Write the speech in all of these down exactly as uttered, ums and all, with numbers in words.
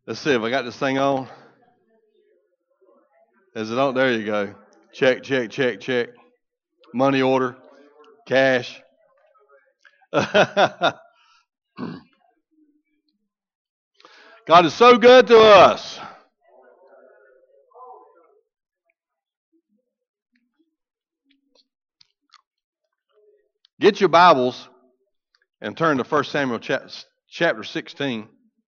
Let's see if I got this thing on. Is it on? There you go. Check, check, check, check. Money order, cash. God is so good to us. Get your Bibles and turn to First Samuel chapter sixteen.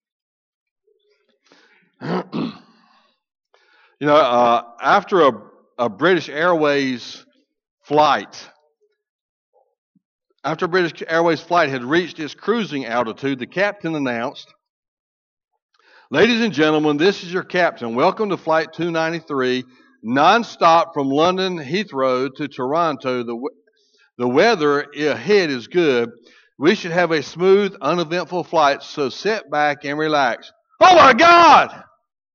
You know, uh, after a, a British Airways flight, after a British Airways flight had reached its cruising altitude, the captain announced, "Ladies and gentlemen, this is your captain. Welcome to Flight two ninety-three, nonstop from London Heathrow to Toronto. The, the weather ahead is good. We should have a smooth, uneventful flight, so sit back and relax." Oh my God!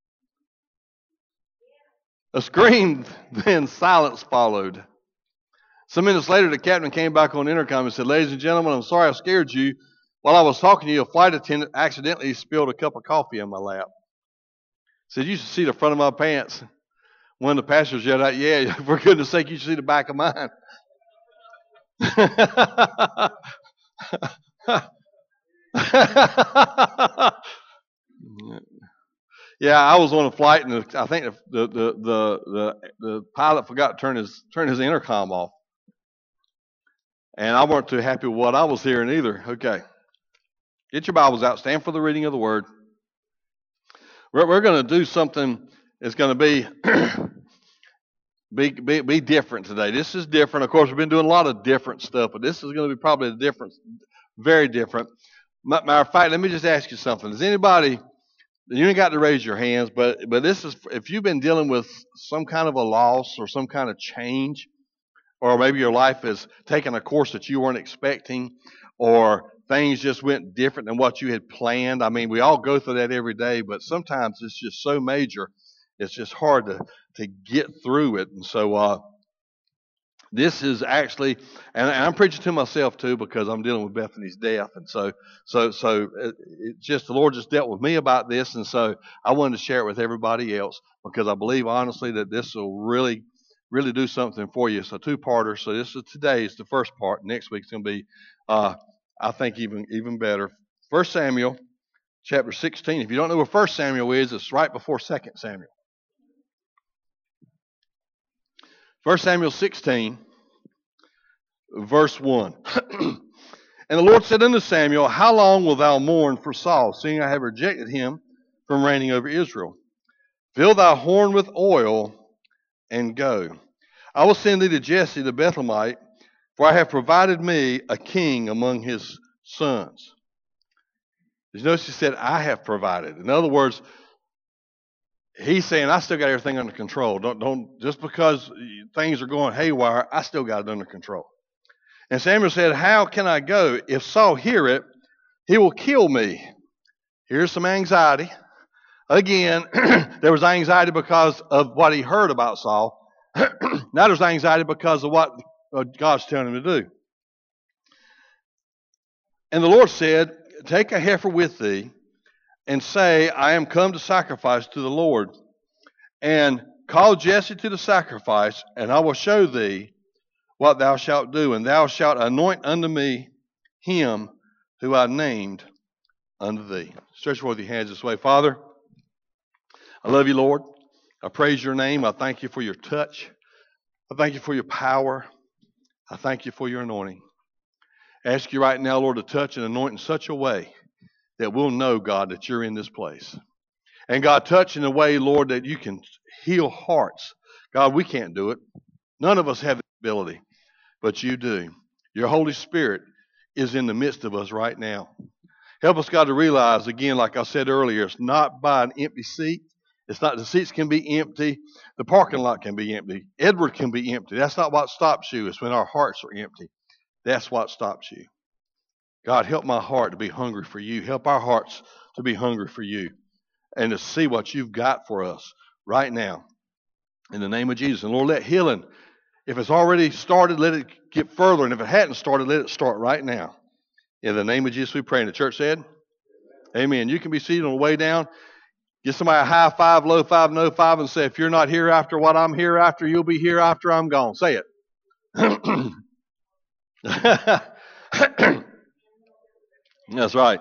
A scream, then silence followed. Some minutes later, the captain came back on the intercom and said, "Ladies and gentlemen, I'm sorry I scared you. While I was talking to you, a flight attendant accidentally spilled a cup of coffee in my lap." He said, "You should see the front of my pants." One of the passengers yelled out, "Yeah, for goodness sake, you should see the back of mine." Yeah, I was on a flight, and I think the the the the, the pilot forgot to turn his turn his intercom off, and I weren't too happy with what I was hearing either. Okay, get your Bibles out. Stand for the reading of the Word. We're, we're going to do something that's going to be, be be be different today. This is different. Of course, we've been doing a lot of different stuff, but this is going to be probably a different, very different. Matter of fact, let me just ask you something. Does anybody? You ain't got to raise your hands, but but this is if you've been dealing with some kind of a loss or some kind of change, or maybe your life has taken a course that you weren't expecting, or things just went different than what you had planned. I mean, we all go through that every day, but sometimes it's just so major, it's just hard to to get through it. And so uh, this is actually, and I'm preaching to myself too because I'm dealing with Bethany's death, and so so so it, it just the Lord just dealt with me about this, and so I wanted to share it with everybody else because I believe honestly that this will really really do something for you. It's a two-parter. So this is today is the first part. Next week's going to be, uh, I think, even even better. First Samuel chapter sixteen. If you don't know where First Samuel is, it's right before Second Samuel. First Samuel sixteen, verse one. And the Lord said unto Samuel, "How long wilt thou mourn for Saul, seeing I have rejected him from reigning over Israel? Fill thy horn with oil and go. I will send thee to Jesse the Bethlehemite, for I have provided me a king among his sons." Did you notice he said, "I have provided"? In other words, he's saying, I still got everything under control. Don't, don't, just because things are going haywire, I still got it under control. And Samuel said, "How can I go? If Saul hear it, he will kill me." Here's some anxiety. Again, there was anxiety because of what he heard about Saul. Now there's anxiety because of what God's telling him to do. And the Lord said, "Take a heifer with thee, and say, I am come to sacrifice to the Lord. And call Jesse to the sacrifice, and I will show thee what thou shalt do. And thou shalt anoint unto me him who I named unto thee." Stretch forth your hands this way. Father, I love you, Lord. I praise your name. I thank you for your touch. I thank you for your power. I thank you for your anointing. I ask you right now, Lord, to touch and anoint in such a way that we'll know, God, that you're in this place. And God, touch in a way, Lord, that you can heal hearts. God, we can't do it. None of us have the ability, but you do. Your Holy Spirit is in the midst of us right now. Help us, God, to realize, again, like I said earlier, it's not by an empty seat. It's not, the seats can be empty. The parking lot can be empty. Edward can be empty. That's not what stops you. It's when our hearts are empty. That's what stops you. God, help my heart to be hungry for you. Help our hearts to be hungry for you and to see what you've got for us right now. In the name of Jesus. And Lord, let healing, if it's already started, let it get further. And if it hadn't started, let it start right now. In the name of Jesus we pray. And the church said, amen. You can be seated on the way down. Give somebody a high five, low five, no five, and say, if you're not here after what I'm here after, you'll be here after I'm gone. Say it. That's right.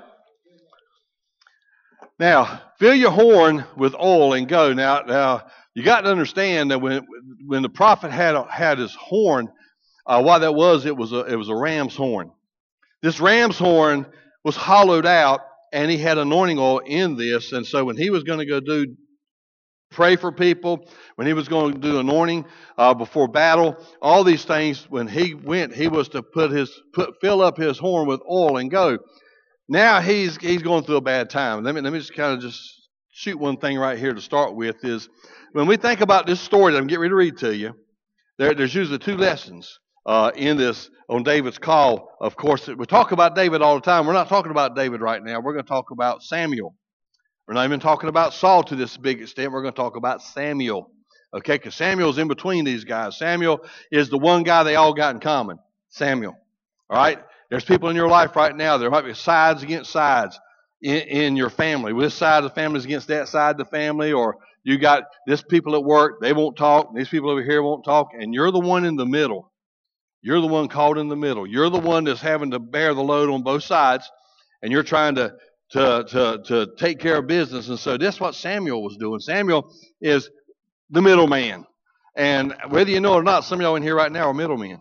Now, fill your horn with oil and go. Now, now you got to understand that when when the prophet had had his horn, uh, what that was, it was a it was a ram's horn. This ram's horn was hollowed out, and he had anointing oil in this. And so when he was going to go do pray for people, when he was going to do anointing uh, before battle, all these things, when he went, he was to put his put fill up his horn with oil and go. Now he's he's going through a bad time. Let me let me just kind of just shoot one thing right here to start with is when we think about this story that I'm getting ready to read to you, there, there's usually two lessons uh, in this on David's call. Of course, we talk about David all the time. We're not talking about David right now. We're going to talk about Samuel. We're not even talking about Saul to this big extent. We're going to talk about Samuel. Okay, because Samuel's in between these guys. Samuel is the one guy they all got in common. Samuel. All right? There's people in your life right now. There might be sides against sides in, in your family. This side of the family is against that side of the family, or you got this people at work, they won't talk, these people over here won't talk, and you're the one in the middle. You're the one caught in the middle. You're the one that's having to bear the load on both sides, and you're trying to to to to take care of business. And so that's what Samuel was doing. Samuel is the middleman. And whether you know it or not, some of y'all in here right now are middlemen.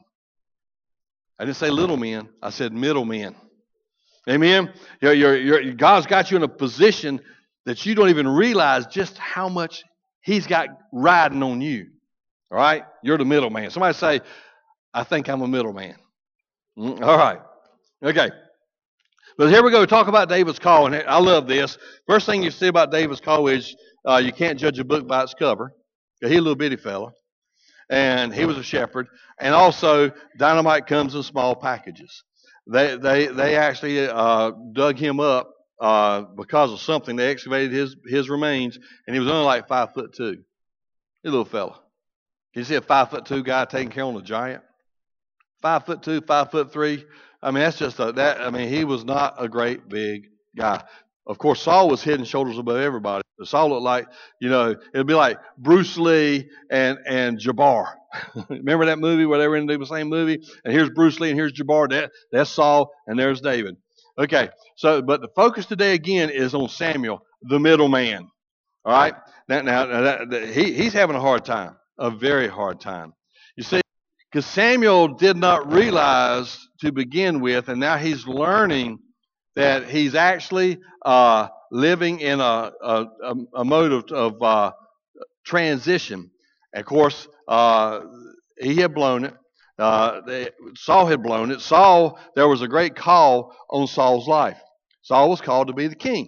I didn't say little men. I said middlemen. Amen? You're, you're, you're, God's got you in a position that you don't even realize just how much He's got riding on you. All right? You're the middleman. Somebody say, I think I'm a middleman. Mm, all right. Okay. But here we go. We talk about David's call. And I love this. First thing you see about David's call is uh, you can't judge a book by its cover. He's a little bitty fella. And he was a shepherd. And also, dynamite comes in small packages. They they they actually uh, dug him up uh, because of something. They excavated his his remains, and he was only like five foot two. A little fella. Can you see a five foot two guy taking care of a giant? Five foot two, five foot three. I mean, that's just a, that. I mean, he was not a great big guy. Of course, Saul was head and shoulders above everybody. Saul looked like, you know, it'd be like Bruce Lee and, and Jabbar. Remember that movie where they were in the same movie? And here's Bruce Lee and here's Jabbar. That, that's Saul and there's David. Okay, so, but the focus today again is on Samuel, the middleman. All right? Now, now, now that, that, he, he's having a hard time, a very hard time. You see, because Samuel did not realize to begin with, and now he's learning that he's actually uh, living in a, a, a mode of, of uh, transition. And of course, uh, he had blown it. Uh, they, Saul had blown it. Saul, there was a great call on Saul's life. Saul was called to be the king.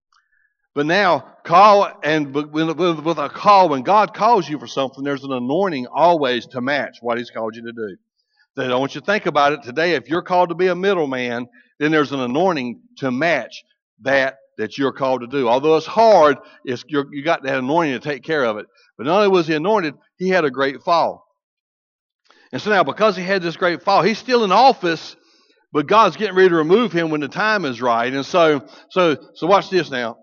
But now, call and with, with a call, when God calls you for something, there's an anointing always to match what He's called you to do. So I want you to think about it today. If you're called to be a middleman, then there's an anointing to match that that you're called to do. Although it's hard, it's, you're, you got that anointing to take care of it. But not only was he anointed, he had a great fall. And so now, because he had this great fall, he's still in office, but God's getting ready to remove him when the time is right. And so, so, so watch this now.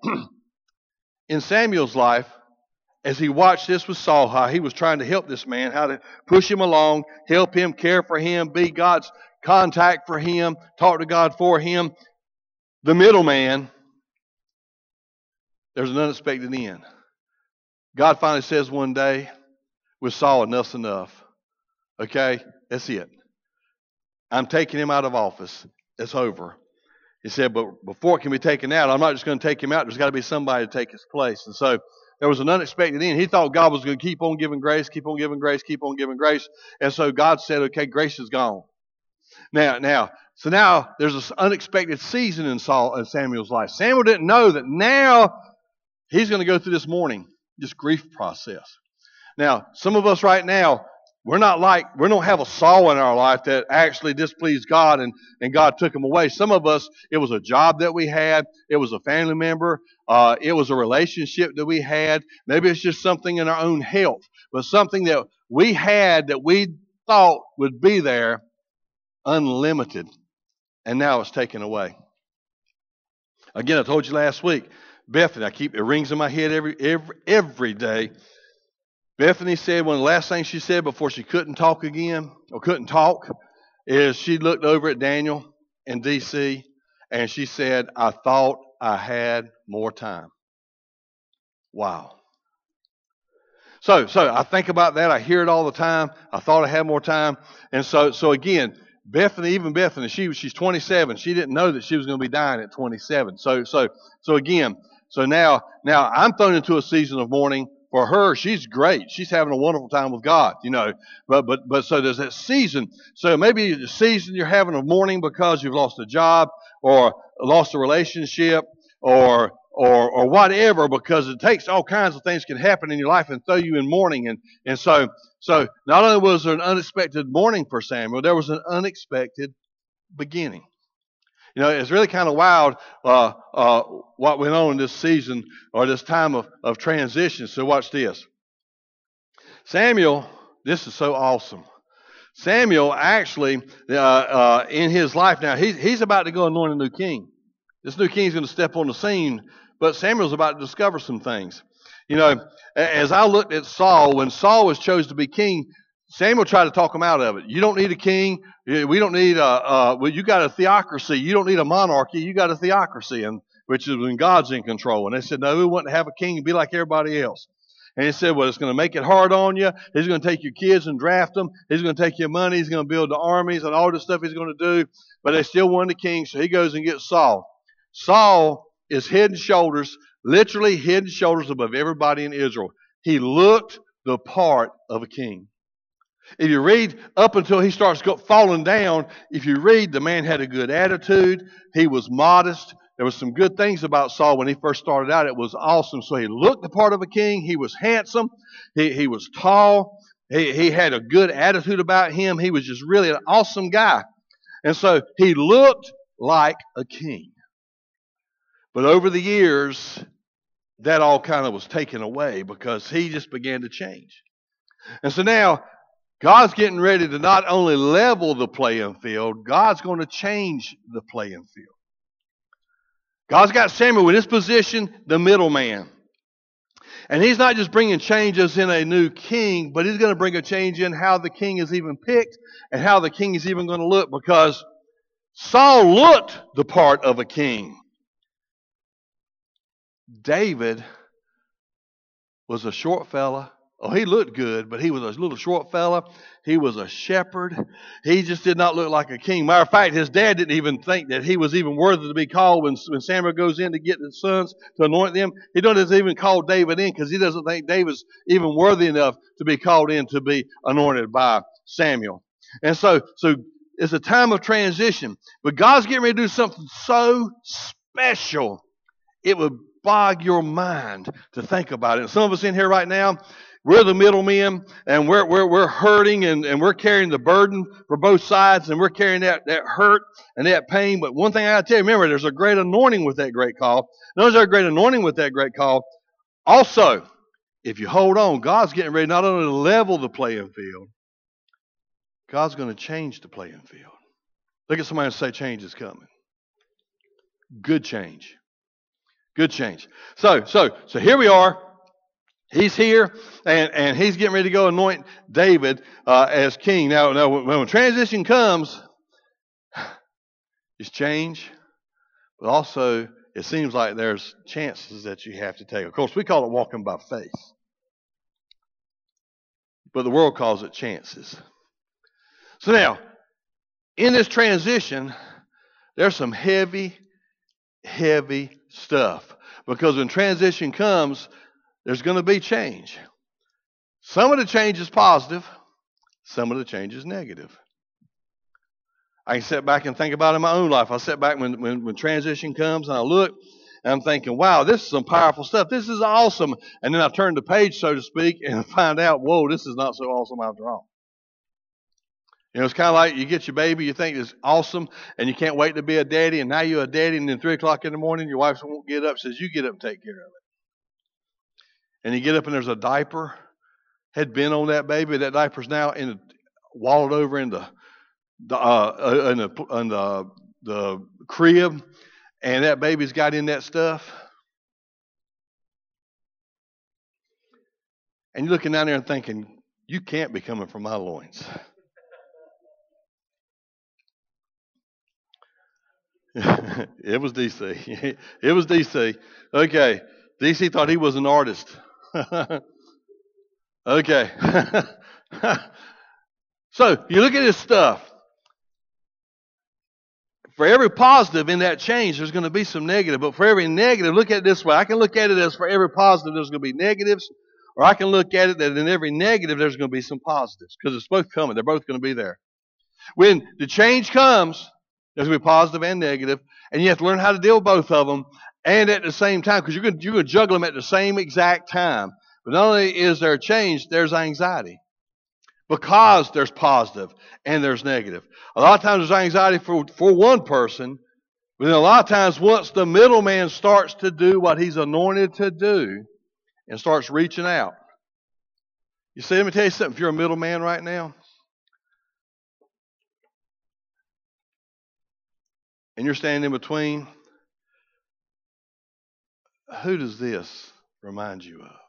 In Samuel's life, as he watched this with Saul, how he was trying to help this man, how to push him along, help him, care for him, be God's contact for him, talk to God for him. The middleman, there's an unexpected end. God finally says one day with Saul, enough's enough. Okay, that's it. I'm taking him out of office. It's over. He said, but before it can be taken out, I'm not just going to take him out. There's got to be somebody to take his place. And so there was an unexpected end. He thought God was going to keep on giving grace, keep on giving grace, keep on giving grace. And so God said, okay, grace is gone. Now, now, so now there's this unexpected season in Saul in Samuel's life. Samuel didn't know that now he's going to go through this mourning, this grief process. Now, some of us right now, we're not like, we don't have a Saul in our life that actually displeased God and, and God took him away. Some of us, it was a job that we had. It was a family member. Uh, it was a relationship that we had. Maybe it's just something in our own health, but something that we had that we thought would be there unlimited. And now it's taken away. Again, I told you last week, Bethany, I keep, it rings in my head every, every, every day. Bethany said one of the last things she said before she couldn't talk again, or couldn't talk, is she looked over at Daniel in D C and she said, I thought I had more time. Wow. So, so I think about that. I hear it all the time. I thought I had more time. And so, so again, Bethany, even Bethany, she she's twenty-seven. She didn't know that she was going to be dying at twenty-seven. So, so, so again, so now, now I'm thrown into a season of mourning. For her, she's great. She's having a wonderful time with God, you know. But, but, but so there's that season. So maybe the season you're having of mourning because you've lost a job or lost a relationship or or or whatever, because it takes all kinds of things can happen in your life and throw you in mourning. And, and so, so not only was there an unexpected mourning for Samuel, there was an unexpected beginning. You know, it's really kind of wild uh, uh, what went on in this season or this time of, of transition. So watch this. Samuel, this is so awesome. Samuel actually, uh, uh, in his life now, he, he's about to go anoint a new king. This new king is going to step on the scene, but Samuel's about to discover some things. You know, as I looked at Saul, when Saul was chosen to be king, Samuel tried to talk him out of it. You don't need a king. We don't need a, uh, well, you got a theocracy. You don't need a monarchy. You got a theocracy, and which is when God's in control. And they said, no, we want to have a king and be like everybody else. And he said, well, it's going to make it hard on you. He's going to take your kids and draft them. He's going to take your money. He's going to build the armies and all this stuff he's going to do. But they still want a king, so he goes and gets Saul. Saul is head and shoulders, literally head and shoulders above everybody in Israel. He looked the part of a king. If you read up until he starts falling down, if you read, the man had a good attitude. He was modest. There was some good things about Saul when he first started out. It was awesome. So he looked the part of a king. He was handsome. He, he was tall. He, he had a good attitude about him. He was just really an awesome guy. And so he looked like a king. But over the years, that all kind of was taken away because he just began to change. And so now, God's getting ready to not only level the playing field, God's going to change the playing field. God's got Samuel in this position, the middleman. And he's not just bringing changes in a new king, but he's going to bring a change in how the king is even picked and how the king is even going to look, because Saul looked the part of a king. David was a short fella. Oh, he looked good, but he was a little short fella. He was a shepherd. He just did not look like a king. Matter of fact, his dad didn't even think that he was even worthy to be called when, when Samuel goes in to get his sons to anoint them. He doesn't even call David in because he doesn't think David's even worthy enough to be called in to be anointed by Samuel. And so, so it's a time of transition. But God's getting ready to do something so special, it would bog your mind to think about it. And some of us in here right now, we're the middlemen, and we're we're we're hurting, and, and we're carrying the burden for both sides, and we're carrying that, that hurt and that pain. But one thing I got to tell you, remember, there's a great anointing with that great call. There's a great anointing with that great call. Also, if you hold on, God's getting ready not only to level the playing field, God's going to change the playing field. Look at somebody and say, change is coming. Good change. Good change. So, so, so here we are. He's here, and, and he's getting ready to go anoint David uh, as king. Now, now, when, when transition comes, it's change, but also it seems like there's chances that you have to take. Of course, we call it walking by faith, but the world calls it chances. So now, in this transition, there's some heavy, heavy stuff, because when transition comes, there's going to be change. Some of the change is positive. Some of the change is negative. I can sit back and think about it in my own life. I sit back when, when, when transition comes and I look and I'm thinking, wow, this is some powerful stuff. This is awesome. And then I turn the page, so to speak, and find out, whoa, this is not so awesome after all. You know, it's kind of like you get your baby, you think it's awesome, and you can't wait to be a daddy, and now you're a daddy, and then three o'clock in the morning, your wife won't get up, says, you get up and take care of it. And you get up and there's a diaper had been on that baby. That diaper's now in the, wallowed over in the, the, uh, in, the, in the, the crib, and that baby's got in that stuff. And you're looking down there and thinking, you can't be coming from my loins. It was D C. It was D C. Okay. D C thought he was an artist. Okay. So you look at this stuff. For every positive in that change, there's going to be some negative. But for every negative, look at it this way. I can look at it as for every positive, there's going to be negatives. Or I can look at it that in every negative, there's going to be some positives. Because it's both coming. They're both going to be there. When the change comes, there's going to be positive and negative. And you have to learn how to deal with both of them. And at the same time, because you're going, to, you're going to juggle them at the same exact time. But not only is there a change, there's anxiety. Because there's positive and there's negative. A lot of times there's anxiety for, for one person, but then a lot of times once the middleman starts to do what he's anointed to do and starts reaching out. You see, let me tell you something. If you're a middleman right now, and you're standing in between, who does this remind you of?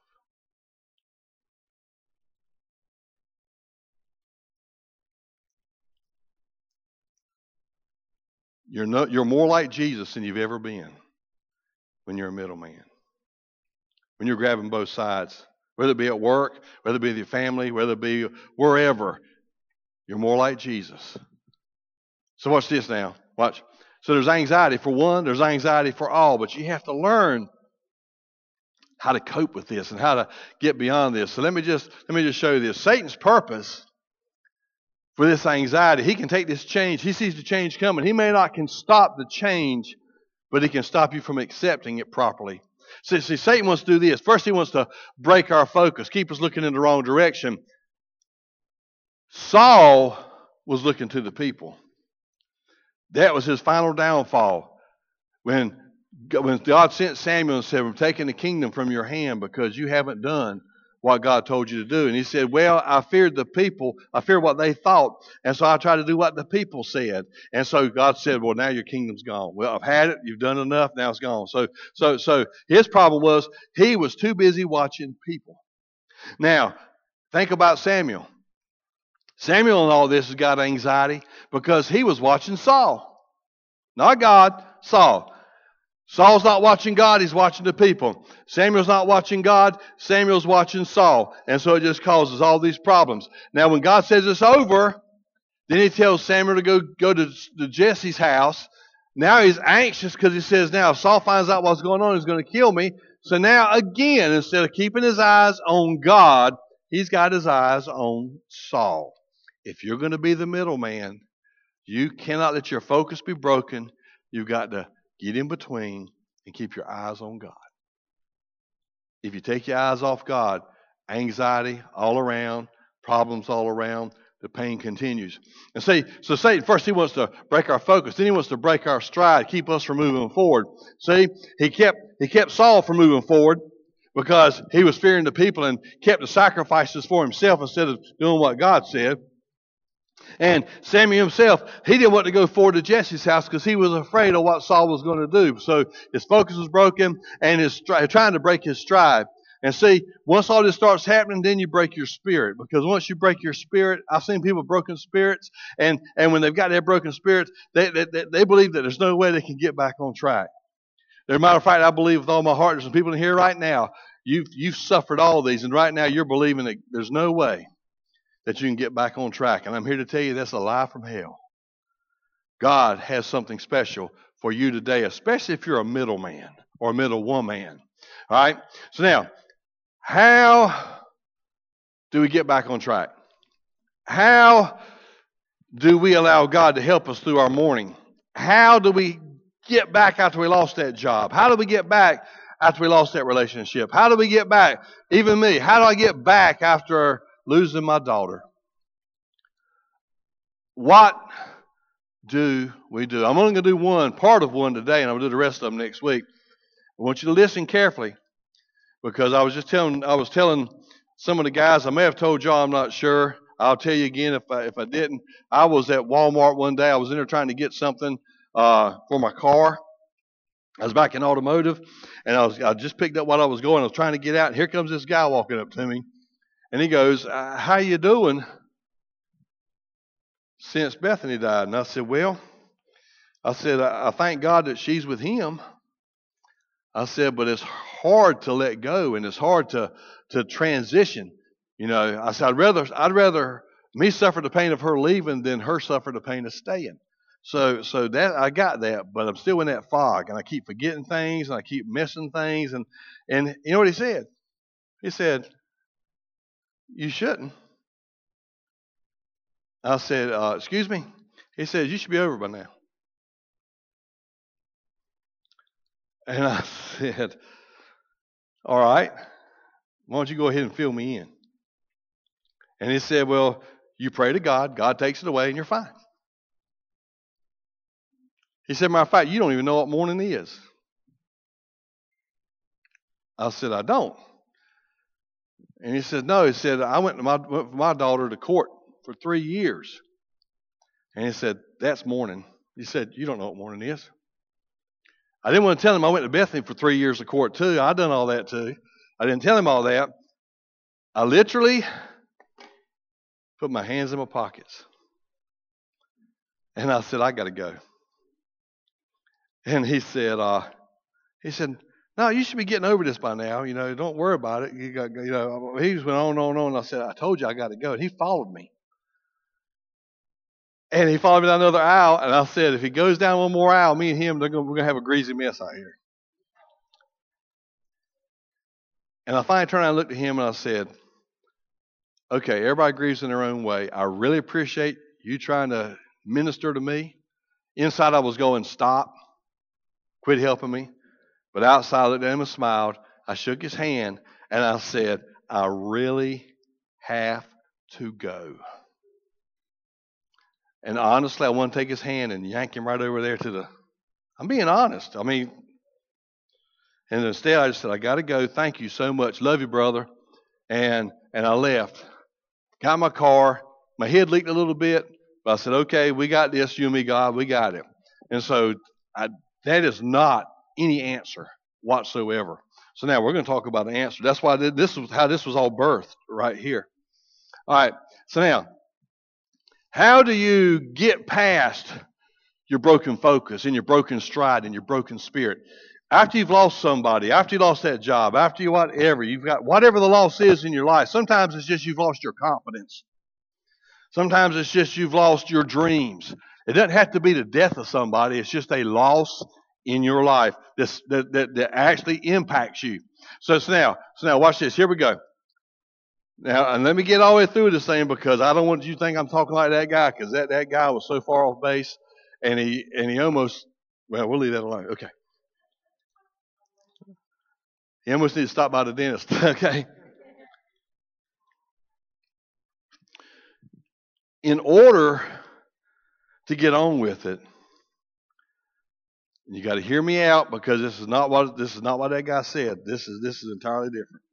You're no, you're more like Jesus than you've ever been when you're a middleman. When you're grabbing both sides, whether it be at work, whether it be with your family, whether it be wherever, you're more like Jesus. So watch this now. Watch. So there's anxiety for one, there's anxiety for all, but you have to learn how to cope with this and how to get beyond this. So let me just let me just show you this. Satan's purpose for this anxiety, he can take this change. He sees the change coming. He may not can stop the change, but he can stop you from accepting it properly. See, see, Satan wants to do this. First, he wants to break our focus, keep us looking in the wrong direction. Saul was looking to the people. That was his final downfall. When, when God sent Samuel and said, "I'm taking the kingdom from your hand because you haven't done what God told you to do." And he said, well, I feared the people. I feared what they thought. And so I tried to do what the people said. And so God said, well, now your kingdom's gone. Well, I've had it. You've done enough. Now it's gone. So, so, so his problem was he was too busy watching people. Now, think about Samuel. Samuel in all this has got anxiety because he was watching Saul. Not God, Saul. Saul's not watching God, he's watching the people. Samuel's not watching God, Samuel's watching Saul. And so it just causes all these problems. Now when God says it's over, then he tells Samuel to go, go to, to Jesse's house. Now he's anxious because he says, now if Saul finds out what's going on, he's going to kill me. So now again, instead of keeping his eyes on God, he's got his eyes on Saul. If you're going to be the middleman, you cannot let your focus be broken. You've got to get in between and keep your eyes on God. If you take your eyes off God, anxiety all around, problems all around, the pain continues. And see, so Satan, first he wants to break our focus, then he wants to break our stride, keep us from moving forward. See, he kept he kept Saul from moving forward because he was fearing the people and kept the sacrifices for himself instead of doing what God said. And Samuel himself, he didn't want to go forward to Jesse's house because he was afraid of what Saul was going to do. So his focus was broken and his trying to break his stride. And see, once all this starts happening, then you break your spirit. Because once you break your spirit, I've seen people with broken spirits, and, and when they've got their broken spirits, they, they, they believe that there's no way they can get back on track. As a matter of fact, I believe with all my heart, there's some people in here right now, you've, you've suffered all these, and right now you're believing that there's no way that you can get back on track. And I'm here to tell you that's a lie from hell. God has something special for you today, especially if you're a middleman or a middle woman. All right? So now, how do we get back on track? How do we allow God to help us through our morning? How do we get back after we lost that job? How do we get back after we lost that relationship? How do we get back? Even me, how do I get back after losing my daughter? What do we do? I'm only going to do one, part of one today, and I'm going to do the rest of them next week. I want you to listen carefully because I was just telling, I was telling some of the guys, I may have told y'all, I'm not sure. I'll tell you again if I, if I didn't. I was at Walmart one day. I was in there trying to get something uh, for my car. I was back in automotive, and I was I just picked up what I was going. I was trying to get out, and here comes this guy walking up to me. And he goes, uh, how you doing since Bethany died? And I said, well, I said, I, I thank God that she's with him. I said, but it's hard to let go, and it's hard to to transition. You know, I said, I'd rather I'd rather me suffer the pain of her leaving than her suffer the pain of staying. So so that I got that, but I'm still in that fog, and I keep forgetting things, and I keep missing things, and and you know what he said? He said, you shouldn't. I said, uh, excuse me? He said, you should be over by now. And I said, all right, why don't you go ahead and fill me in? And he said, well, you pray to God, God takes it away, and you're fine. He said, matter of fact, you don't even know what morning is. I said, I don't. And he said, no. He said, I went, to my, went with my daughter to court for three years. And he said, that's morning. He said, you don't know what morning is. I didn't want to tell him I went to Bethany for three years of court too. I done all that too. I didn't tell him all that. I literally put my hands in my pockets. And I said, I got to go. And he said, uh, he said, no, you should be getting over this by now. You know, don't worry about it. You got, you know, he just went on and on and on. And I said, I told you I got to go. And he followed me. And he followed me down another aisle. And I said, if he goes down one more aisle, me and him, they're gonna, we're going to have a greasy mess out here. And I finally turned around and looked at him and I said, okay, everybody grieves in their own way. I really appreciate you trying to minister to me. Inside I was going, stop, quit helping me. But outside I looked at him and smiled. I shook his hand and I said, I really have to go. And honestly, I want to take his hand and yank him right over there to the, I'm being honest. I mean, and instead I just said, I got to go. Thank you so much. Love you, brother. And and I left. Got in my car. My head leaked a little bit. But I said, okay, we got this. You and me, God, we got it. And so I, that is not any answer whatsoever. So now we're going to talk about an answer. That's why this was how this was all birthed right here. All right. So now, how do you get past your broken focus and your broken stride and your broken spirit? After you've lost somebody, after you lost that job, after you whatever, you've got whatever the loss is in your life. Sometimes it's just you've lost your confidence. Sometimes it's just you've lost your dreams. It doesn't have to be the death of somebody. It's just a loss in your life that, that, that, that actually impacts you. So, so now, so now watch this. Here we go. Now, and let me get all the way through this thing because I don't want you to think I'm talking like that guy because that, that guy was so far off base and he and he almost, well, we'll leave that alone. Okay. He almost needs to stop by the dentist. Okay. In order to get on with it, you got to hear me out because this is not what this is not what that guy said. This is this is entirely different.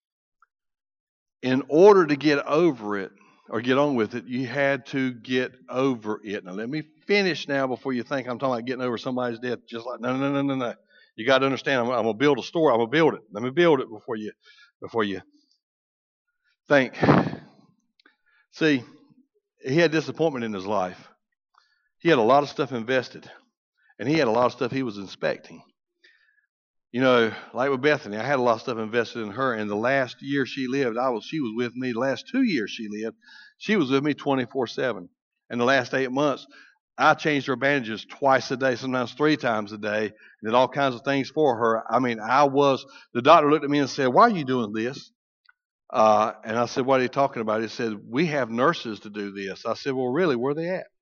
In order to get over it or get on with it, you had to get over it. Now let me finish now before you think I'm talking about getting over somebody's death. Just like no, no, no, no, no. You got to understand. I'm, I'm gonna build a story. I'm gonna build it. Let me build it before you before you think. See, he had disappointment in his life. He had a lot of stuff invested, and he had a lot of stuff he was inspecting. You know, like with Bethany, I had a lot of stuff invested in her. And the last year she lived, I was she was with me. The last two years she lived, she was with me twenty-four seven. And the last eight months, I changed her bandages twice a day, sometimes three times a day, and did all kinds of things for her. I mean, I was, the doctor looked at me and said, why are you doing this? Uh, and I said, what are you talking about? He said, we have nurses to do this. I said, well, really, where are they at?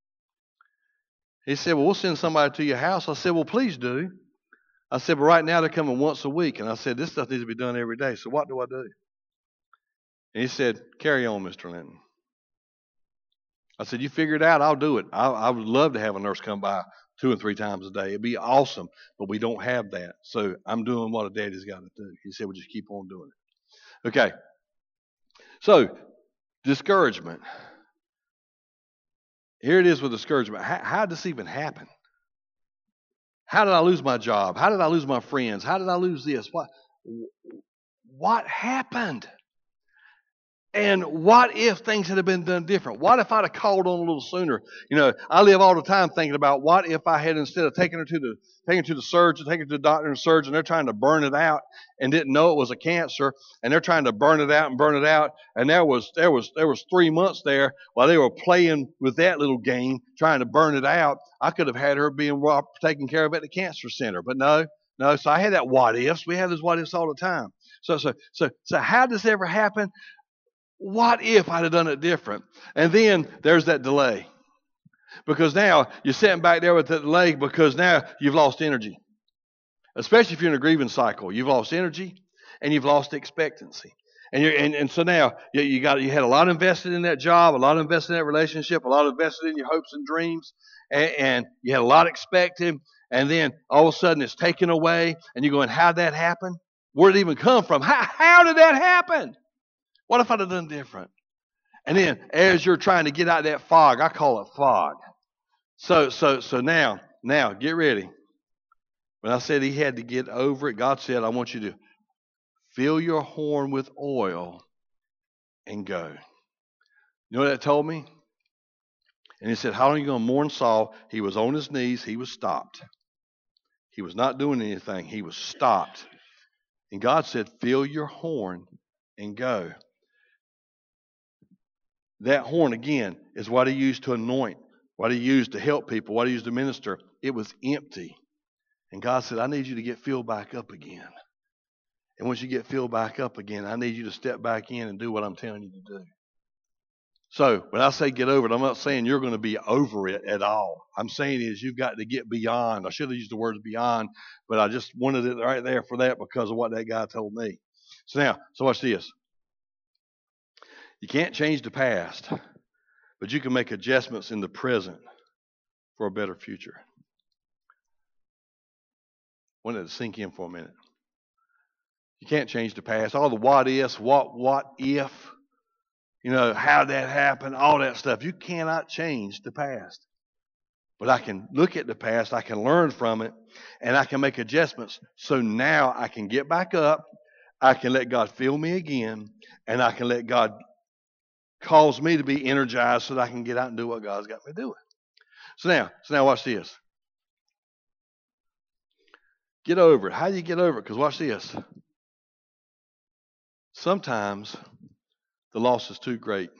He said, well, we'll send somebody to your house. I said, well, please do. I said, but right now they're coming once a week. And I said, this stuff needs to be done every day. So what do I do? And he said, carry on, Mister Linton. I said, you figure it out, I'll do it. I, I would love to have a nurse come by two and three times a day. It'd be awesome, but we don't have that. So I'm doing what a daddy's got to do. He said, well, just keep on doing it. Okay. So, discouragement. Here it is with discouragement. How, how did this even happen? How did I lose my job? How did I lose my friends? How did I lose this? What, what happened? And what if things had been done different? What if I'd have called on a little sooner? You know, I live all the time thinking about what if I had, instead of taking her to the taking her to the surgeon, taking her to the doctor and the surgeon, they're trying to burn it out and didn't know it was a cancer, and they're trying to burn it out and burn it out. And there was there was there was three months there while they were playing with that little game, trying to burn it out. I could have had her being taken care of at the cancer center, but no, no. So I had that what ifs. We have those what ifs all the time. So so so so how does this ever happen? What if I'd have done it different? And then there's that delay. Because now you're sitting back there with that delay because now you've lost energy. Especially if you're in a grieving cycle. You've lost energy and you've lost expectancy. And you're and, and so now you, you got you had a lot invested in that job, a lot invested in that relationship, a lot invested in your hopes and dreams, and, and you had a lot expected, and then all of a sudden it's taken away, and you're going, how'd that happen? Where did it even come from? How, how did that happen? What if I'd have done different? And then as you're trying to get out of that fog, I call it fog. So so so now, now get ready. When I said he had to get over it, God said, I want you to fill your horn with oil and go. You know what that told me? And he said, how long are you going to mourn Saul? He was on his knees. He was stopped. He was not doing anything. He was stopped. And God said, fill your horn and go. That horn, again, is what he used to anoint, what he used to help people, what he used to minister. It was empty. And God said, I need you to get filled back up again. And once you get filled back up again, I need you to step back in and do what I'm telling you to do. So when I say get over it, I'm not saying you're going to be over it at all. I'm saying is you've got to get beyond. I should have used the word beyond, but I just wanted it right there for that because of what that guy told me. So now, so watch this. You can't change the past, but you can make adjustments in the present for a better future. I wanted to sink in for a minute. You can't change the past. All the what ifs, what, what if, you know, how that happened, all that stuff. You cannot change the past. But I can look at the past, I can learn from it, and I can make adjustments. So now I can get back up, I can let God fill me again, and I can let God cause me to be energized so that I can get out and do what God's got me doing. So now, so now watch this. Get over it. How do you get over it? Because watch this. Sometimes the loss is too great.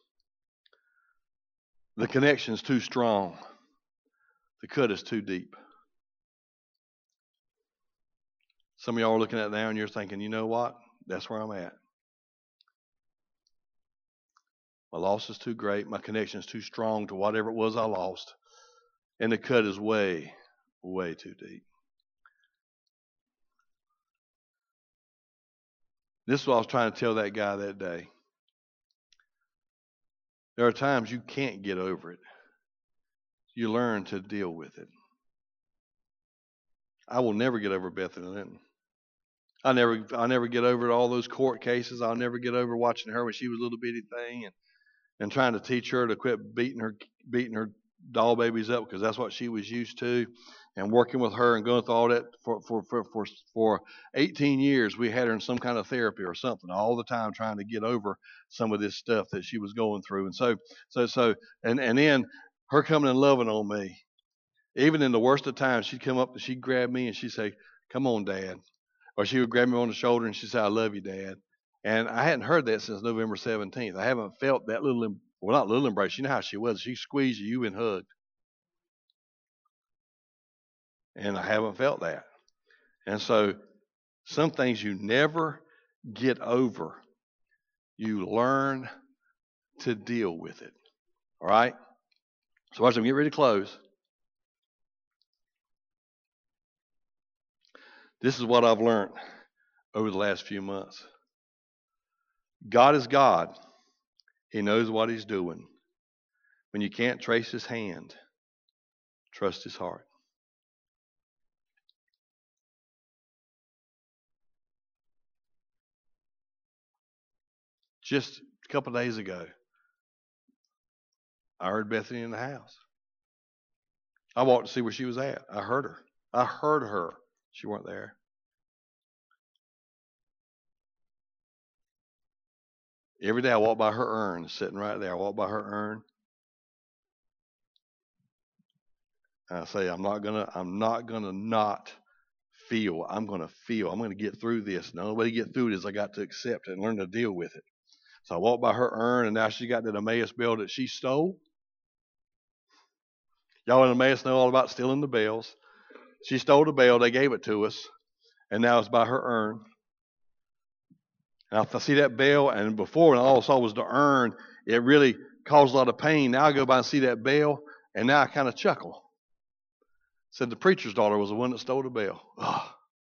The connection is too strong. The cut is too deep. Some of y'all are looking at it now and you're thinking, you know what? That's where I'm at. My loss is too great. My connection is too strong to whatever it was I lost. And the cut is way, way too deep. This is what I was trying to tell that guy that day. There are times you can't get over it. You learn to deal with it. I will never get over Bethany Linton. I never, I never get over all those court cases. I'll never get over watching her when she was a little bitty thing, and, and trying to teach her to quit beating her, beating her doll babies up because that's what she was used to, and working with her and going through all that for for for for, for eighteen years. We had her in some kind of therapy or something all the time, trying to get over some of this stuff that she was going through, and so so so and and then her coming and loving on me. Even in the worst of times, she'd come up and she'd grab me and she'd say, come on, Dad. Or she would grab me on the shoulder and she'd say, I love you, Dad. And I hadn't heard that since November seventeenth. I haven't felt that little, well, not little embrace. You know how she was. She squeezed you, you've been hugged. And I haven't felt that. And so some things you never get over. You learn to deal with it. All right? So watch them get ready to close. This is what I've learned over the last few months. God is God. He knows what he's doing. When you can't trace his hand, trust his heart. Just a couple of days ago, I heard Bethany in the house. I walked to see where she was at. I heard her. I heard her. She weren't there. Every day I walk by her urn, sitting right there. I walk by her urn. And I say, I'm not gonna, I'm not gonna not feel. I'm gonna feel. I'm gonna get through this. And the only way to get through it is I got to accept it and learn to deal with it. So I walked by her urn, and now she got that Emmaus bell that she stole. Y'all in Emmaus know all about stealing the bells. She stole the bell. They gave it to us, and now it's by her urn. And I see that bell, and before when all I saw was the urn, it really caused a lot of pain. Now I go by and see that bell, and now I kind of chuckle. Said the preacher's daughter was the one that stole the bell. Ugh.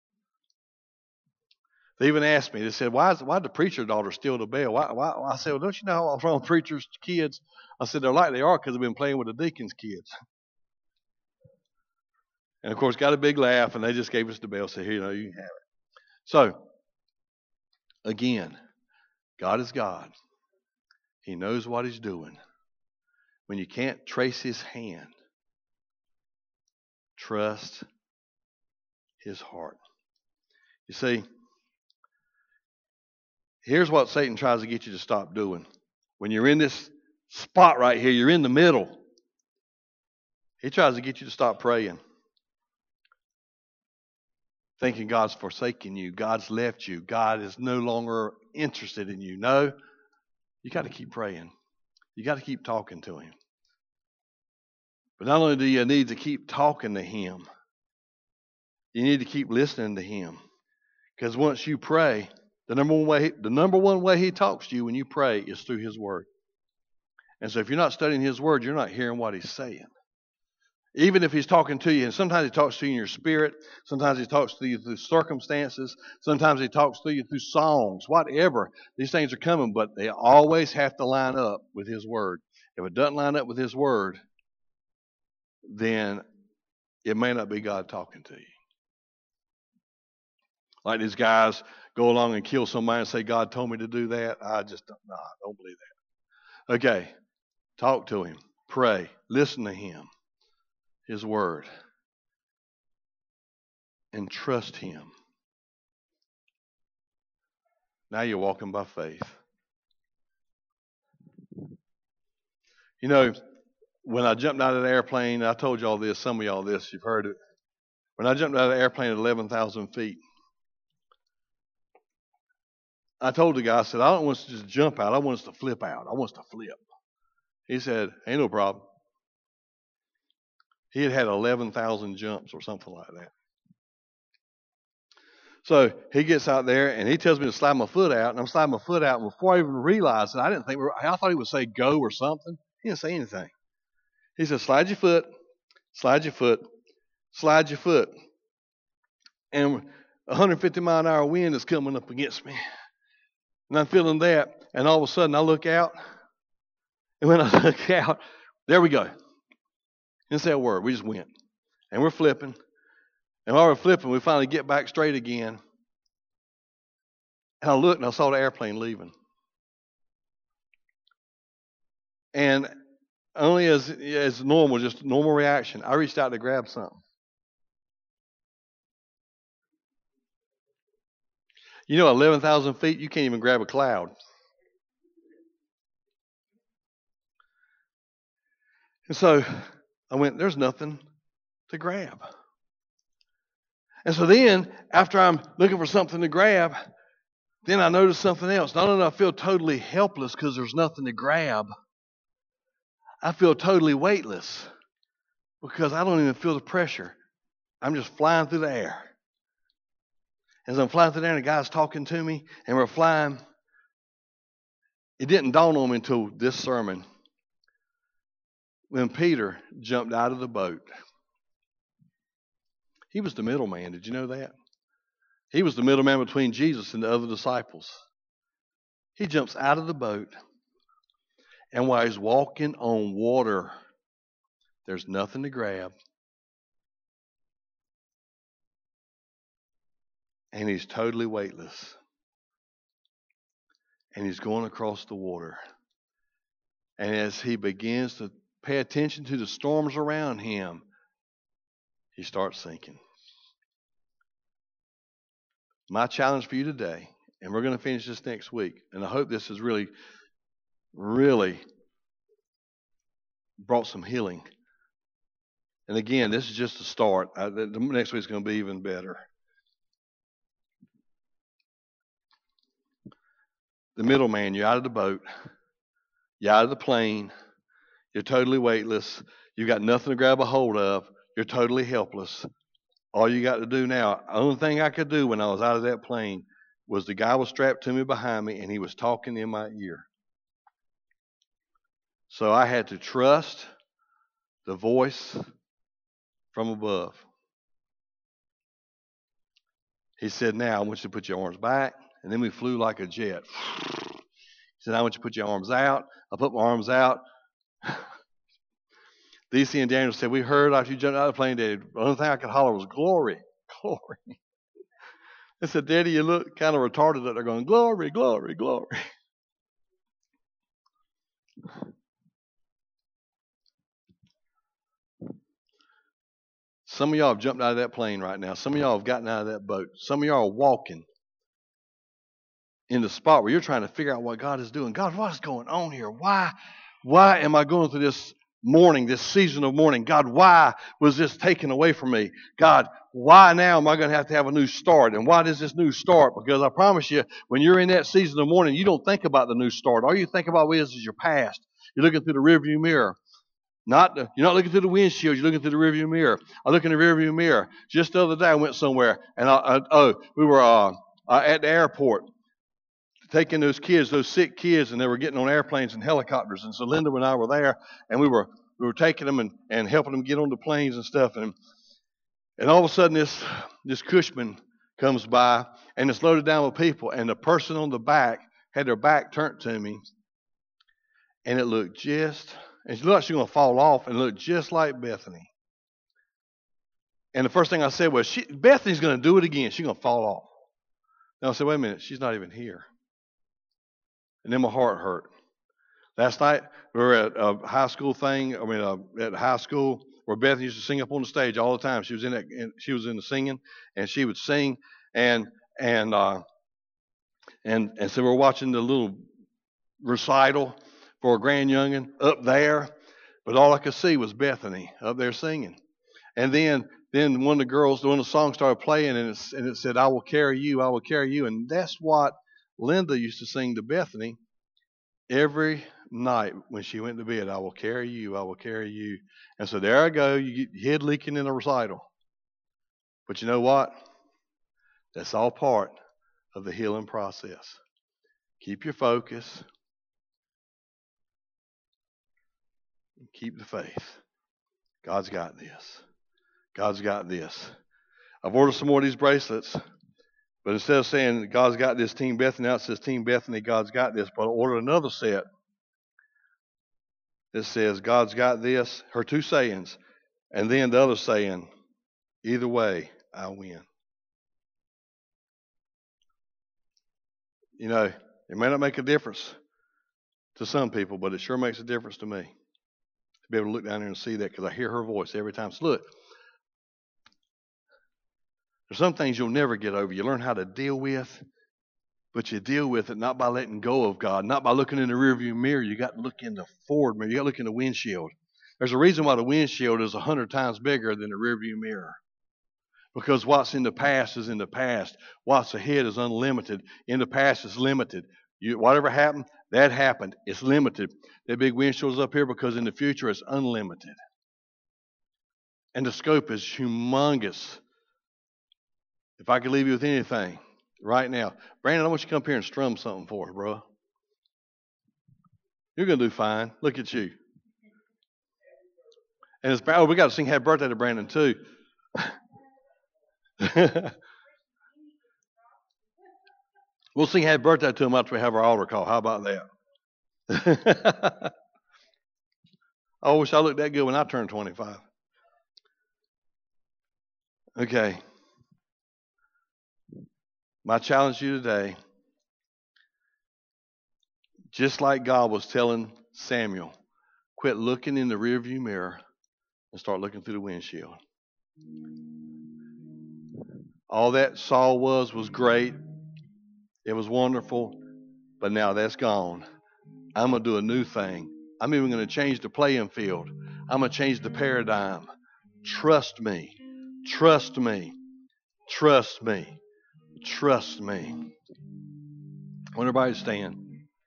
They even asked me, they said, why is, why did the preacher's daughter steal the bell? Why, why? I said, well, don't you know what's wrong with preachers' kids? I said, they're like they are because they've been playing with the deacon's kids. And, of course, got a big laugh, and they just gave us the bell, said, here, you know, you can have it. So, again, God is God. He knows what he's doing. When you can't trace his hand, trust his heart. You see, here's what Satan tries to get you to stop doing. When you're in this spot right here, you're in the middle. He tries to get you to stop praying. Thinking God's forsaken you, God's left you, God is no longer interested in you. No, you got to keep praying. You got to keep talking to him. But not only do you need to keep talking to him, you need to keep listening to him. Because once you pray, the number one way, the number one way he talks to you when you pray is through his word. And so if you're not studying his word, you're not hearing what he's saying. Even if he's talking to you, and sometimes he talks to you in your spirit, sometimes he talks to you through circumstances, sometimes he talks to you through songs, whatever. These things are coming, but they always have to line up with his word. If it doesn't line up with his word, then it may not be God talking to you. Like these guys go along and kill somebody and say, God told me to do that. I just don't, nah, I don't believe that. Okay, talk to him, pray, listen to him, his word, and trust him. Now you're walking by faith. You know, when I jumped out of the airplane, I told y'all this, some of y'all this, you've heard it. When I jumped out of the airplane at eleven thousand feet, I told the guy, I said, I don't want us to just jump out. I want us to flip out. I want us to flip. He said, ain't no problem. He had had eleven thousand jumps or something like that. So he gets out there and he tells me to slide my foot out, and I'm sliding my foot out. And before I even realized it, I didn't think, I thought he would say go or something. He didn't say anything. He said, slide your foot, slide your foot, slide your foot. And one hundred fifty mile an hour wind is coming up against me. And I'm feeling that. And all of a sudden I look out. And when I look out, there we go. Didn't say a word. We just went. And we're flipping. And while we're flipping, we finally get back straight again. And I looked and I saw the airplane leaving. And only as as normal, just normal reaction, I reached out to grab something. You know, eleven thousand feet, you can't even grab a cloud. And so I went, there's nothing to grab. And so then, after I'm looking for something to grab, then I notice something else. Not only do I feel totally helpless because there's nothing to grab, I feel totally weightless because I don't even feel the pressure. I'm just flying through the air. As I'm flying through the air, and the guy's talking to me, and we're flying, it didn't dawn on me until this sermon when Peter jumped out of the boat. He was the middleman. Did you know that? He was the middleman between Jesus and the other disciples. He jumps out of the boat, and while he's walking on water, there's nothing to grab. And he's totally weightless. And he's going across the water. And as he begins to pay attention to the storms around him, he starts sinking. My challenge for you today, And we're going to finish this next week. And I hope this has really, really brought some healing. And again, this is just a start. I, the, the next week's going to be even better. The middleman, you're out of the boat. You're out of the plane. You're totally weightless. You got nothing to grab a hold of. You're totally helpless. All you got to do now, the only thing I could do when I was out of that plane was the guy was strapped to me behind me and he was talking in my ear. So I had to trust the voice from above. He said, now I want you to put your arms back. And then we flew like a jet. He said, I want you to put your arms out. I put my arms out. D C and Daniel said, we heard after you jumped out of the plane, Daddy, the only thing I could holler was glory, glory. I said, Daddy, you look kind of retarded that they're going, glory, glory, glory. Some of y'all have jumped out of that plane right now. Some of y'all have gotten out of that boat. Some of y'all are walking in the spot where you're trying to figure out what God is doing. God, what's going on here? Why, why am I going through this mourning, this season of mourning? God, why was this taken away from me? God, why now am I going to have to have a new start? And why does this new start? Because I promise you, when you're in that season of mourning, you don't think about the new start. All you think about is, is your past. You're looking through the rearview mirror. Not the, you're not looking through the windshield. You're looking through the rearview mirror. I look in the rearview mirror. Just the other day, I went somewhere, and I, I, oh, we were uh, uh, at the airport taking those kids, those sick kids, and they were getting on airplanes and helicopters. And so Linda and I were there, and we were we were taking them and, and helping them get on the planes and stuff. And and all of a sudden, this this Cushman comes by, and it's loaded down with people. And the person on the back had their back turned to me, and it looked just. And she looked like she was going to fall off, and it looked just like Bethany. And the first thing I said was, she, Bethany's going to do it again. She's going to fall off. And I said, wait a minute, she's not even here. And then my heart hurt. Last night, we were at a high school thing, I mean, uh, at high school, where Bethany used to sing up on the stage all the time. She was in that, in, she was in the singing, and she would sing. And, and, uh, and, and so we're watching the little recital for a grand youngin up there, but all I could see was Bethany up there singing. And then then one of the girls, when the song started playing, and, it's, and it said, I will carry you, I will carry you. And that's what Linda used to sing to Bethany every night when she went to bed. I will carry you, I will carry you. And so there I go, you get head leaking in a recital. But you know what? That's all part of the healing process. Keep your focus. Keep the faith. God's got this. God's got this. I've ordered some more of these bracelets, but instead of saying God's got this, Team Bethany, now it says Team Bethany, God's got this. But I ordered another set that says God's got this, her two sayings, and then the other saying, either way, I win. You know, it may not make a difference to some people, but it sure makes a difference to me. To be able to look down there and see that, because I hear her voice every time. So look, there's some things you'll never get over. You learn how to deal with, but you deal with it not by letting go of God, not by looking in the rearview mirror. You got to look in the forward mirror. You got to look in the windshield. There's a reason why the windshield is a hundred times bigger than the rearview mirror. Because what's in the past is in the past. What's ahead is unlimited. In the past is limited. You, whatever happened, that happened. It's limited. That big windshield's up here because in the future it's unlimited. And the scope is humongous. If I could leave you with anything right now, Brandon, I want you to come up here and strum something for us, bro. You're going to do fine. Look at you. And it's, oh, we got to sing Happy Birthday to Brandon too. We'll sing Happy Birthday to him after we have our altar call. How about that? I wish I looked that good when I turned twenty-five. Okay. My challenge to you today, just like God was telling Samuel, quit looking in the rearview mirror and start looking through the windshield. All that Saul was was great. It was wonderful, but now that's gone. I'm going to do a new thing. I'm even going to change the playing field. I'm going to change the paradigm. Trust me. Trust me. Trust me. Trust me. I want everybody to stand.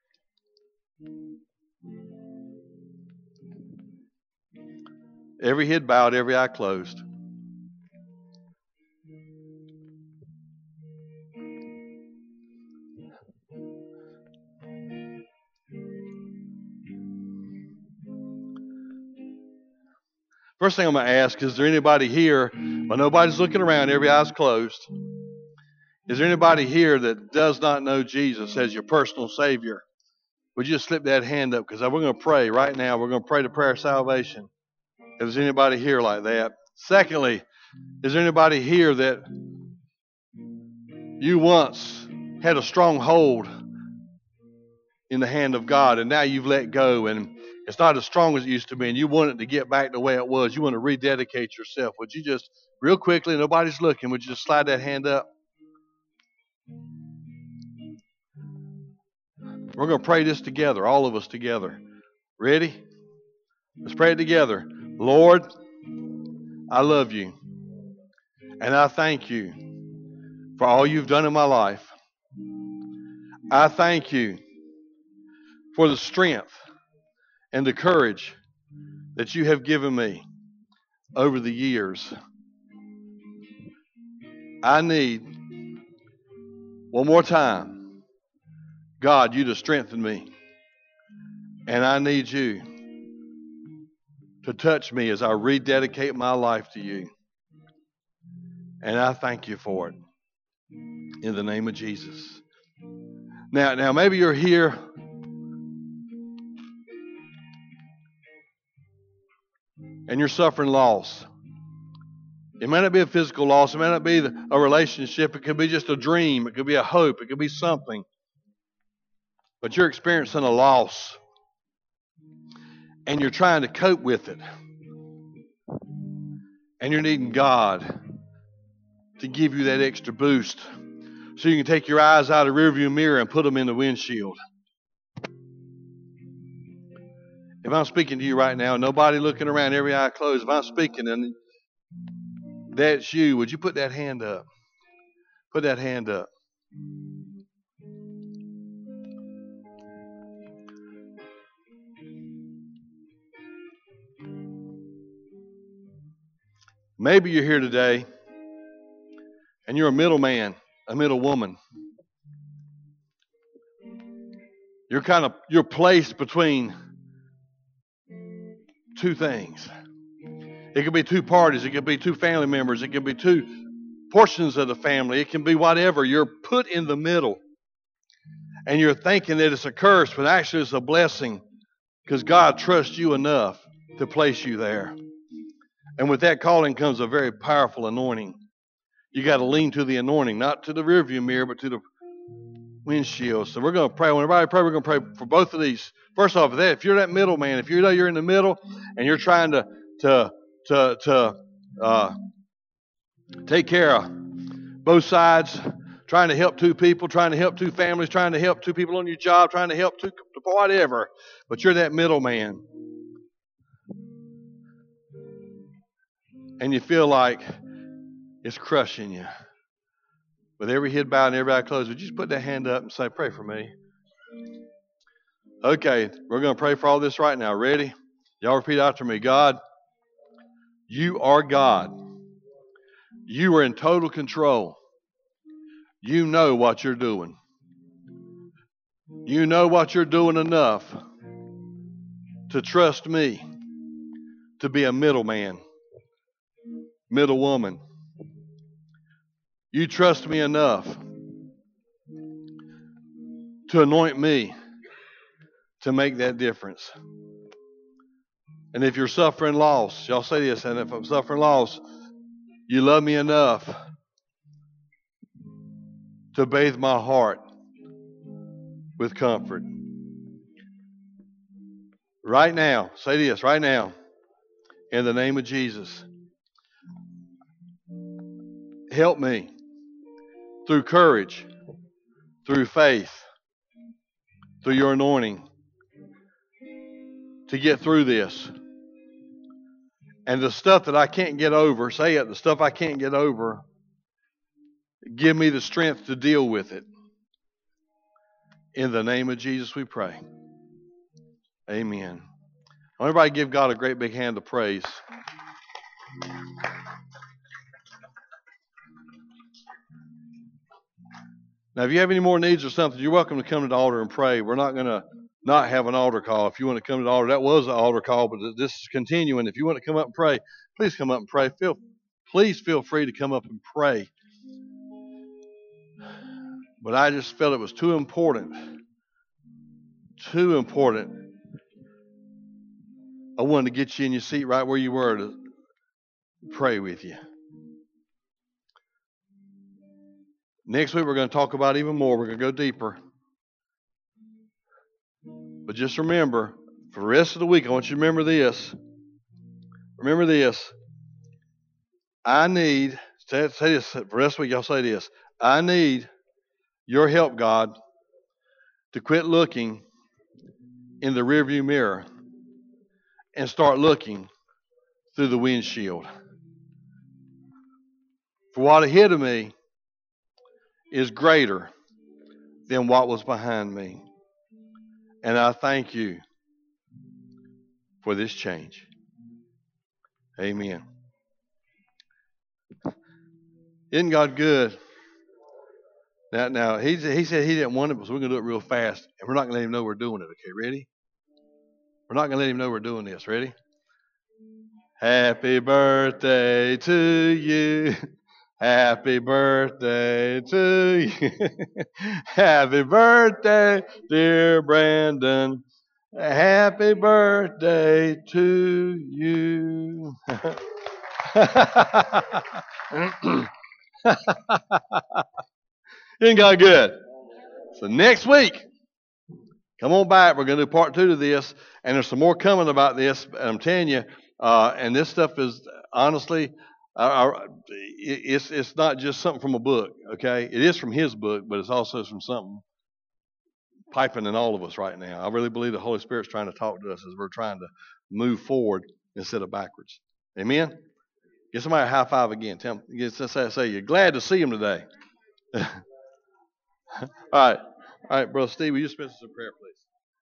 Every head bowed, every eye closed. First thing I'm going to ask, is there anybody here, but nobody's looking around, every eye's closed. Is there anybody here that does not know Jesus as your personal Savior? Would you just slip that hand up? Because we're going to pray right now. We're going to pray the prayer of salvation. If there's anybody here like that. Secondly, is there anybody here that you once had a strong hold in the hand of God and now you've let go and it's not as strong as it used to be and you want it to get back the way it was? You want to rededicate yourself. Would you just, real quickly, nobody's looking, would you just slide that hand up? We're going to pray this together, all of us together. Ready? Let's pray it together. Lord, I love you. And I thank you for all you've done in my life. I thank you for the strength and the courage that you have given me over the years. I need, one more time, God, you to strengthen me. And I need you to touch me as I rededicate my life to you. And I thank you for it. In the name of Jesus. Now, now maybe you're here and you're suffering loss. It may not be a physical loss. It may not be a relationship. It could be just a dream. It could be a hope. It could be something. But you're experiencing a loss. And you're trying to cope with it. And you're needing God to give you that extra boost so you can take your eyes out of the rearview mirror and put them in the windshield. If I'm speaking to you right now, nobody looking around, every eye closed, if I'm speaking and that's you, would you put that hand up? Put that hand up. Maybe you're here today and you're a middleman, a middle woman. You're kind of, you're placed between two things. It could be two parties. It could be two family members. It could be two portions of the family. It can be whatever. You're put in the middle. And you're thinking that it's a curse, but actually it's a blessing because God trusts you enough to place you there. And with that calling comes a very powerful anointing. You got to lean to the anointing, not to the rearview mirror, but to the windshield. So we're going to pray. When everybody pray, we're going to pray for both of these. First off, that if you're that middle man, if you know you're in the middle and you're trying to to to to uh, take care of both sides, trying to help two people, trying to help two families, trying to help two people on your job, trying to help two whatever, but you're that middle man, and you feel like it's crushing you. With every head bowed and every eye closed, would you just put that hand up and say, pray for me? Okay, we're going to pray for all this right now. Ready? Y'all repeat after me. God, you are God. You are in total control. You know what you're doing. You know what you're doing enough to trust me to be a middleman, middle woman. You trust me enough to anoint me to make that difference. And if you're suffering loss, y'all say this, and if I'm suffering loss, you love me enough to bathe my heart with comfort. Right now, say this, right now, in the name of Jesus, help me through courage, through faith, through your anointing, to get through this. And the stuff that I can't get over, say it, the stuff I can't get over, give me the strength to deal with it. In the name of Jesus we pray. Amen. Everybody give God a great big hand of praise. Now, if you have any more needs or something, you're welcome to come to the altar and pray. We're not going to not have an altar call. If you want to come to the altar, that was an altar call, but this is continuing. If you want to come up and pray, please come up and pray. Feel, please feel free to come up and pray. But I just felt it was too important, too important. I wanted to get you in your seat right where you were to pray with you. Next week, we're going to talk about even more. We're going to go deeper. But just remember, for the rest of the week, I want you to remember this. Remember this. I need, say, say this, for the rest of the week, y'all say this. I need your help, God, to quit looking in the rearview mirror and start looking through the windshield. For what ahead of me is greater than what was behind me. And I thank you for this change. Amen. Isn't God good? Now, now he, he said he didn't want it, so we're going to do it real fast. And we're not going to let him know we're doing it. Okay, ready? We're not going to let him know we're doing this. Ready? Happy birthday to you. Happy birthday to you. Happy birthday, dear Brandon. Happy birthday to you. Isn't God good? So next week, come on back. We're going to do part two to this. And there's some more coming about this. And I'm telling you, uh, and this stuff is honestly, uh, it's it's not just something from a book, okay? It is from his book, but it's also from something piping in all of us right now. I really believe the Holy Spirit's trying to talk to us as we're trying to move forward instead of backwards. Amen? Give somebody a high five again. Tell them, say, say you're glad to see him today. All right. All right, Brother Steve, will you dispense us in prayer, please?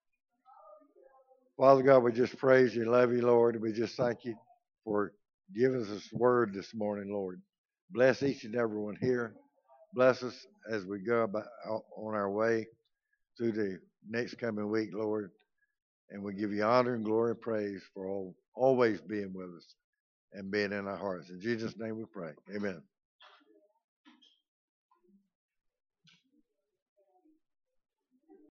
Father God, we just praise you and love you, Lord. And we just thank you for giving us this word this morning, Lord. Bless each and every one here. Bless us as we go about on our way through the next coming week, Lord. And we give you honor and glory and praise for all, always being with us and being in our hearts. In Jesus' name we pray. Amen.